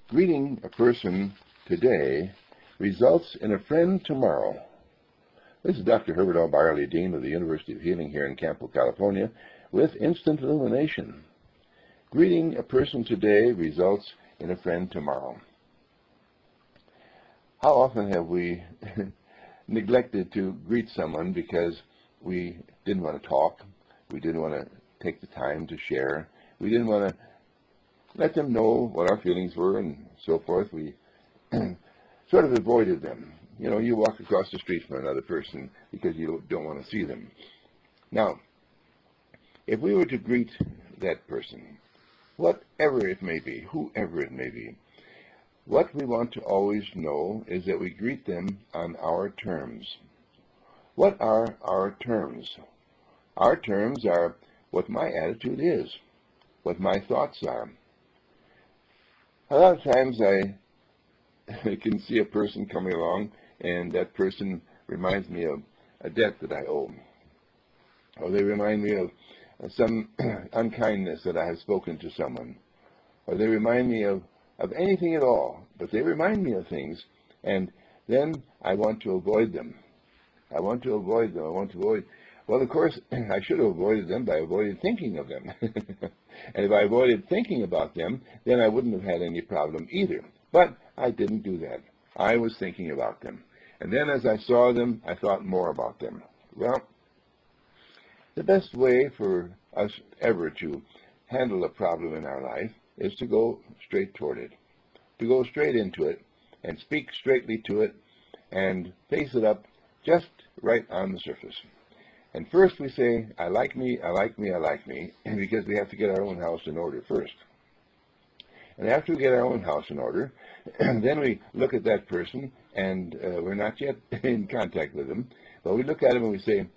Greeting a person today results in a friend tomorrow. This is Dr. Herbert L. Byerly, Dean of the University of Healing here in Campo, California, with Instant Illumination. Greeting a person today results in a friend tomorrow. How often have we neglected to greet someone because we didn't want to talk, we didn't want to take the time to share, we didn't want to let them know what our feelings were and so forth. We sort of avoided them. You know, you walk across the street from another person because you don't want to see them. Now, if we were to greet that person, whatever it may be, whoever it may be, what we want to always know is that we greet them on our terms. What are our terms? Our terms are what my attitude is, what my thoughts are. A lot of times I can see a person coming along and that person reminds me of a debt that I owe. Or they remind me of some unkindness that I have spoken to someone. Or they remind me of anything at all. But they remind me of things, and then I want to avoid them. I want to avoid them. Well, of course, I should have avoided them by avoiding thinking of them. And if I avoided thinking about them, then I wouldn't have had any problem either. But I didn't do that. I was thinking about them. And then as I saw them, I thought more about them. Well, the best way for us ever to handle a problem in our life is to go straight toward it, to go straight into it and speak straightly to it and face it up just right on the surface. And first we say, I like me, I like me, I like me, because we have to get our own house in order first. And after we get our own house in order, then we look at that person, and we're not yet in contact with them, but we look at them and we say,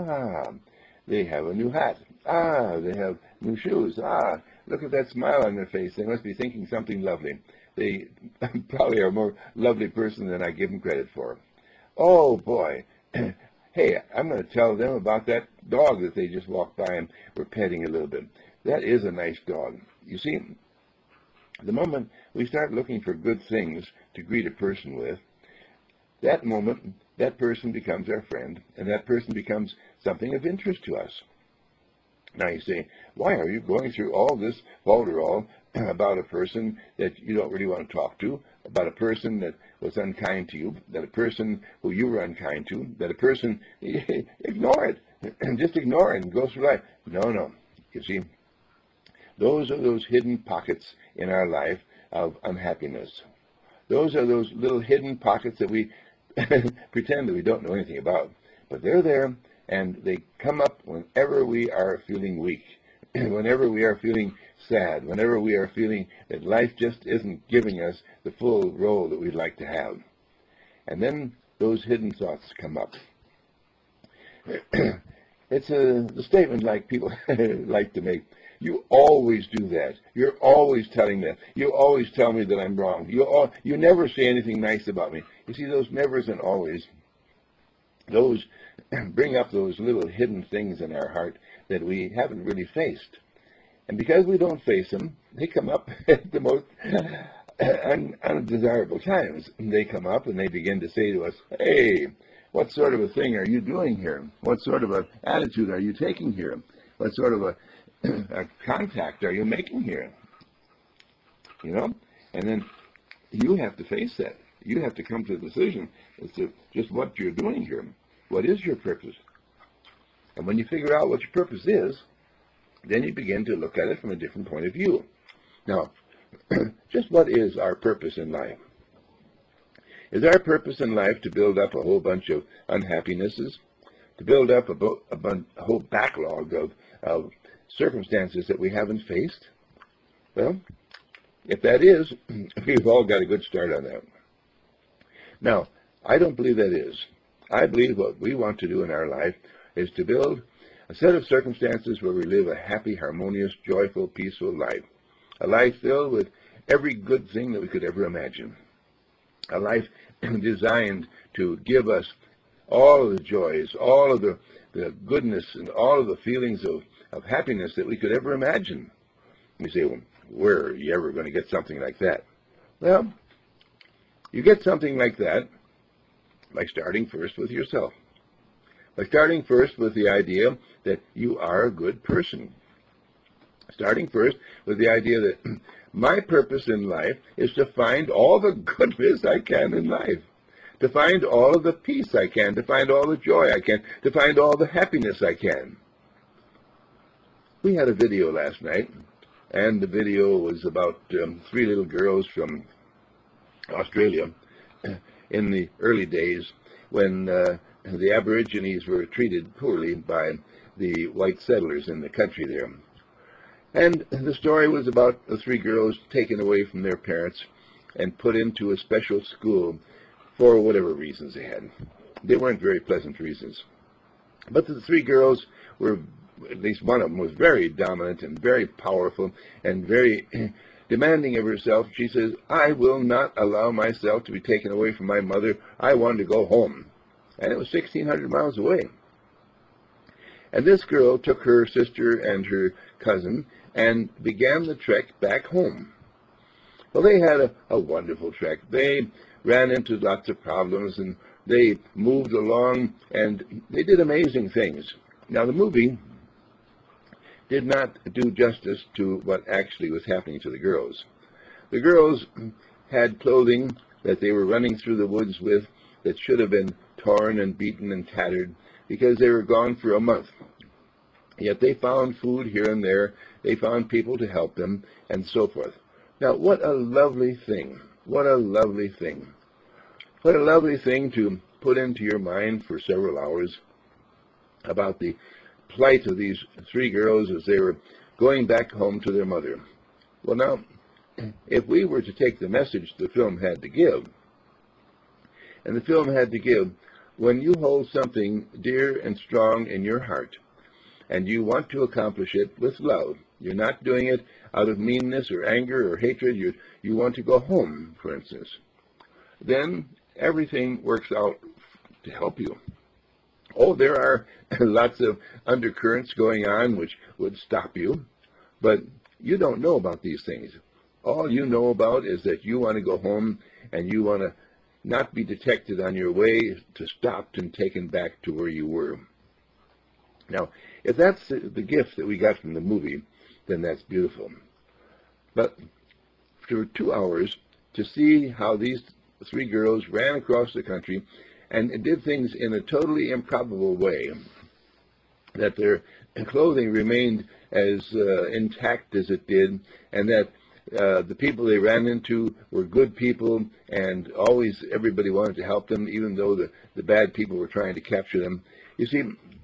they have a new hat. They have new shoes. Look at that smile on their face. They must be thinking something lovely. They probably are a more lovely person than I give them credit for. Oh, boy. Hey, I'm going to tell them about that dog that they just walked by and were petting a little bit. That is a nice dog. You see, the moment we start looking for good things to greet a person with, that moment, that person becomes our friend, and that person becomes something of interest to us. Now you say, why are you going through all this folderol about a person that you don't really want to talk to, about a person that was unkind to you, that a person who you were unkind to, that a person, ignore it. Just ignore it and go through life. No. You see, those are those hidden pockets in our life of unhappiness. Those are those little hidden pockets that we pretend that we don't know anything about. But they're there, and they come up whenever we are feeling weak, whenever we are feeling sad, whenever we are feeling that life just isn't giving us the full role that we'd like to have. And then those hidden thoughts come up. It's a statement like people like to make. You always do that. You're always telling that. You always tell me that I'm wrong. You never say anything nice about me. You see, those nevers and always, those bring up those little hidden things in our heart that we haven't really faced. And because we don't face them, they come up at the most undesirable times. They come up and they begin to say to us, hey, what sort of a thing are you doing here? What sort of an attitude are you taking here? What sort of a contact are you making here? You know? And then you have to face that. You have to come to a decision as to just what you're doing here. What is your purpose? And when you figure out what your purpose is, then you begin to look at it from a different point of view. Now, just what is our purpose in life? Is our purpose in life to build up a whole bunch of unhappinesses, to build up a whole backlog of circumstances that we haven't faced? Well, if that is, we've all got a good start on that. Now, I don't believe that is. I believe what we want to do in our life is to build a set of circumstances where we live a happy, harmonious, joyful, peaceful life. A life filled with every good thing that we could ever imagine. A life designed to give us all of the joys, all of the goodness, and all of the feelings of happiness that we could ever imagine. We say, well, where are you ever going to get something like that? Well, you get something like that by starting first with yourself. By starting first with the idea that you are a good person. Starting first with the idea that my purpose in life is to find all the goodness I can in life, to find all of the peace I can, to find all the joy I can, to find all the happiness I can. We had a video last night, and the video was about 3 little girls from Australia in the early days when the Aborigines were treated poorly by the white settlers in the country there. And the story was about the 3 girls taken away from their parents and put into a special school for whatever reasons they had. They weren't very pleasant reasons. But the 3 girls were, at least one of them was very dominant and very powerful and very demanding of herself. She says, I will not allow myself to be taken away from my mother. I want to go home. And it was 1,600 miles away. And this girl took her sister and her cousin and began the trek back home. Well, they had a wonderful trek. They ran into lots of problems, and they moved along, and they did amazing things. Now, the movie did not do justice to what actually was happening to the girls. The girls had clothing that they were running through the woods with that should have been torn and beaten and tattered because they were gone for a month. Yet they found food here and there. They found people to help them, and so forth. Now, what a lovely thing. What a lovely thing. What a lovely thing to put into your mind for several hours about the plight of these 3 girls as they were going back home to their mother. Well, now, if we were to take the message the film had to give, and the film had to give, when you hold something dear and strong in your heart, and you want to accomplish it with love, you're not doing it out of meanness or anger or hatred, you want to go home, for instance, then everything works out to help you. Oh, there are lots of undercurrents going on which would stop you, but you don't know about these things. All you know about is that you want to go home and you want to not be detected on your way to stopped and taken back to where you were. Now, if that's the gift that we got from the movie, then that's beautiful. But for 2 hours, to see how these 3 girls ran across the country and did things in a totally improbable way, that their clothing remained as intact as it did, and that the people they ran into were good people, and always everybody wanted to help them, even though the bad people were trying to capture them. You see,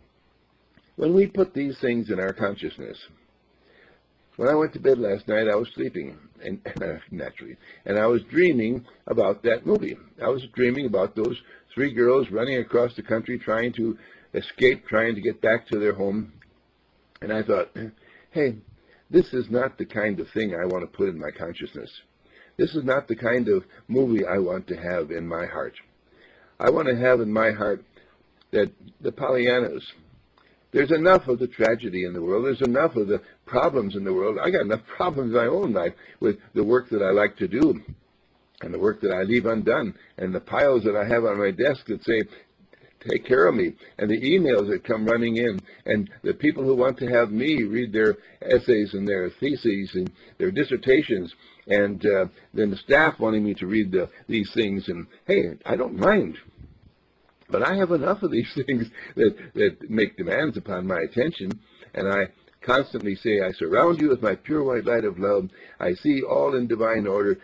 when we put these things in our consciousness, when I went to bed last night, I was sleeping, and naturally, and I was dreaming about that movie. I was dreaming about those 3 girls running across the country trying to escape, trying to get back to their home. And I thought, hey, this is not the kind of thing I want to put in my consciousness. This is not the kind of movie I want to have in my heart. I want to have in my heart that the Pollyannas, there's enough of the tragedy in the world. There's enough of the problems in the world. I got enough problems in my own life with the work that I like to do and the work that I leave undone and the piles that I have on my desk that say, take care of me, and the emails that come running in, and the people who want to have me read their essays and their theses and their dissertations, and then the staff wanting me to read these things. And, hey, I don't mind. But I have enough of these things that make demands upon my attention, and I constantly say, I surround you with my pure white light of love. I see all in divine order,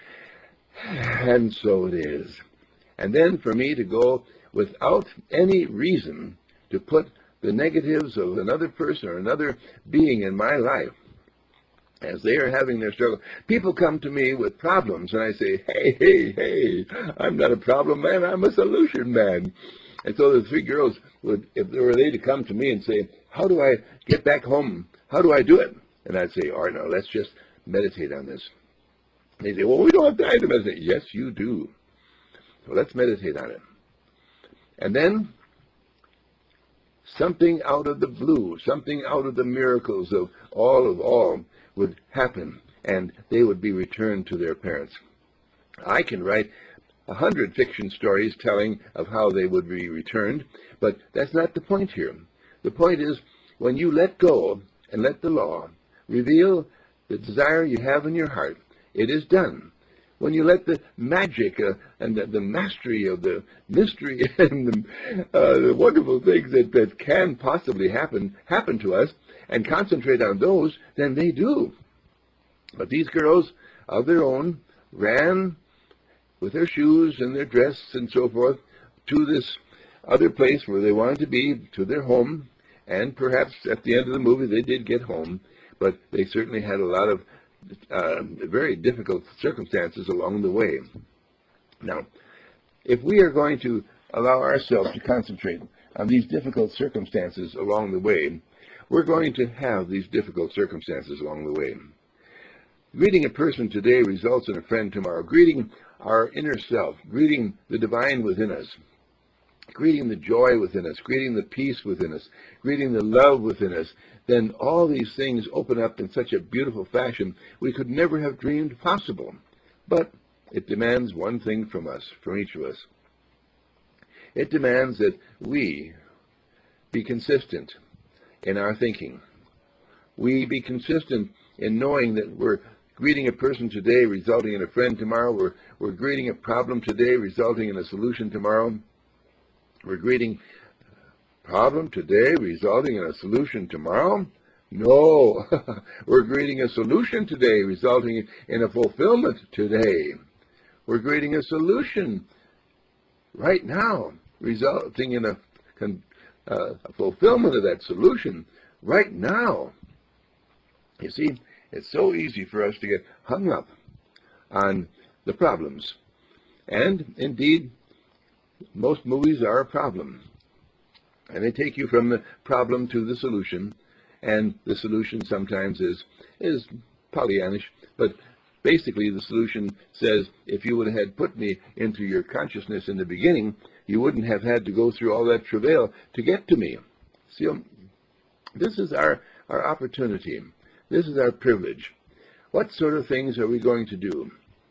and so it is. And then for me to go without any reason to put the negatives of another person or another being in my life as they are having their struggle. People come to me with problems, and I say, hey, I'm not a problem man, I'm a solution man. And so the 3 girls would, if they were to come to me and say, how do I get back home? How do I do it? And I'd say, all right, now let's just meditate on this. And they say, well, we don't have time to meditate. Yes, you do. So let's meditate on it. And then something out of the blue, something out of the miracles of all would happen, and they would be returned to their parents. I can write 100 fiction stories telling of how they would be returned, but that's not the point here. The point is, when you let go and let the law reveal the desire you have in your heart, it is done. When you let the magic and the mastery of the mystery and the wonderful things that can possibly happen to us, and concentrate on those, then they do. But these girls, of their own, ran with their shoes and their dress and so forth to this other place where they wanted to be, to their home, and perhaps at the end of the movie they did get home, but they certainly had a lot of very difficult circumstances along the way. Now, if we are going to allow ourselves to concentrate on these difficult circumstances along the way, we're going to have these difficult circumstances along the way. Greeting a person today results in a friend tomorrow. Greeting our inner self, greeting the divine within us, greeting the joy within us, greeting the peace within us, greeting the love within us, then all these things open up in such a beautiful fashion we could never have dreamed possible. But it demands one thing from us, from each of us. It demands that we be consistent in our thinking. We be consistent in knowing that we're greeting a person today resulting in a friend tomorrow. We're greeting a problem today resulting in a solution tomorrow. We're greeting a problem today resulting in a solution tomorrow. No, we're greeting a solution today resulting in a fulfillment today. We're greeting a solution right now resulting in a fulfillment of that solution right now. You see, it's so easy for us to get hung up on the problems. And indeed, most movies are a problem. And they take you from the problem to the solution. And the solution sometimes is Pollyannish. But basically the solution says, if you would have had put me into your consciousness in the beginning, you wouldn't have had to go through all that travail to get to me. See, this is our opportunity. This is our privilege. What sort of things are we going to do?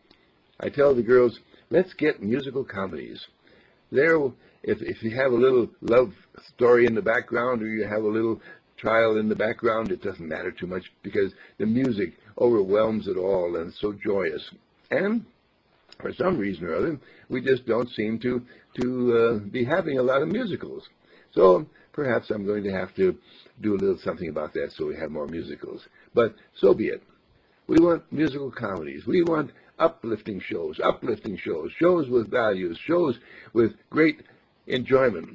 I tell the girls, let's get musical comedies. There, if you have a little love story in the background or you have a little trial in the background, it doesn't matter too much because the music overwhelms it all and it's so joyous. And for some reason or other, we just don't seem to be having a lot of musicals. So perhaps I'm going to have to do a little something about that so we have more musicals. But so be it. We want musical comedies. We want uplifting shows, shows with values, shows with great enjoyment.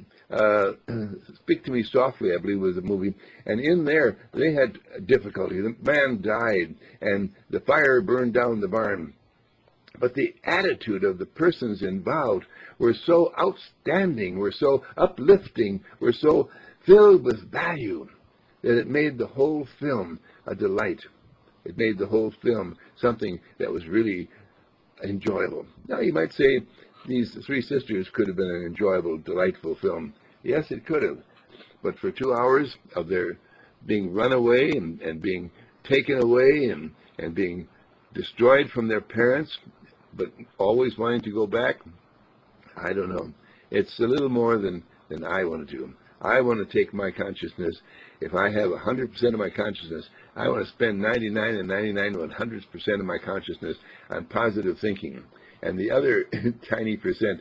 Speak to Me Softly, I believe, was the movie. And in there, they had difficulty. The man died, and the fire burned down the barn. But the attitude of the persons involved were so outstanding, were so uplifting, were so filled with value that it made the whole film a delight. It made the whole film something that was really enjoyable. Now, you might say these Three Sisters could have been an enjoyable, delightful film. Yes, it could have. But for 2 hours of their being run away and being taken away and being destroyed from their parents, but always wanting to go back, I don't know. It's a little more than I want to do. I want to take my consciousness. If I have 100% of my consciousness, I want to spend 99 and 99 to 100% of my consciousness on positive thinking. And the other tiny percent,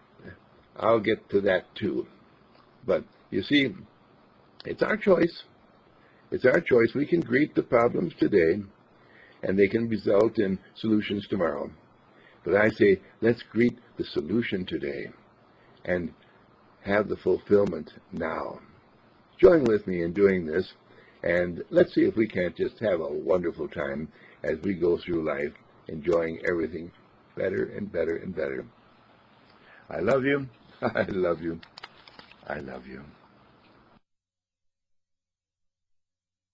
I'll get to that too. But you see, it's our choice. It's our choice. We can greet the problems today, and they can result in solutions tomorrow. But I say, let's greet the solution today and have the fulfillment now. Join with me in doing this, and let's see if we can't just have a wonderful time as we go through life, enjoying everything better and better and better. I love you. I love you. I love you.